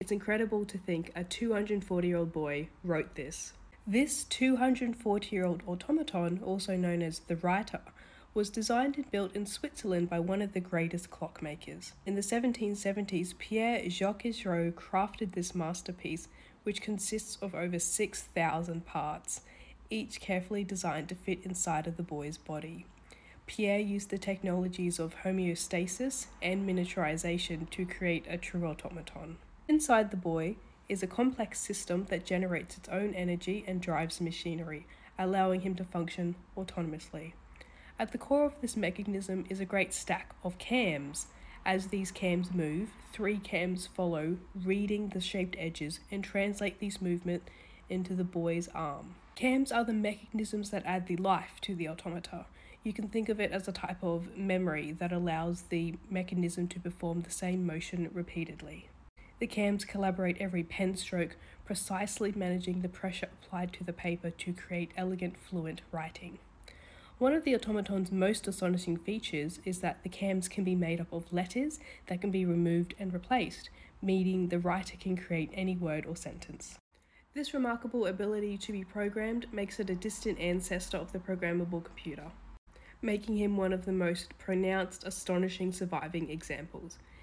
It's incredible to think a 240-year-old boy wrote this. This 240-year-old automaton, also known as the Writer, was designed and built in Switzerland by one of the greatest clockmakers. In the 1770s, Pierre-Jacques Giraud crafted this masterpiece, which consists of over 6,000 parts, each carefully designed to fit inside of the boy's body. Pierre used the technologies of homeostasis and miniaturization to create a true automaton. Inside the boy is a complex system that generates its own energy and drives machinery, allowing him to function autonomously. At the core of this mechanism is a great stack of cams. As these cams move, 3 cams follow, reading the shaped edges and translate these movements into the boy's arm. Cams are the mechanisms that add the life to the automata. You can think of it as a type of memory that allows the mechanism to perform the same motion repeatedly. The cams collaborate every pen stroke, precisely managing the pressure applied to the paper to create elegant, fluent writing. One of the automaton's most astonishing features is that the cams can be made up of letters that can be removed and replaced, meaning the writer can create any word or sentence. This remarkable ability to be programmed makes it a distant ancestor of the programmable computer, making him one of the most pronounced, astonishing surviving examples.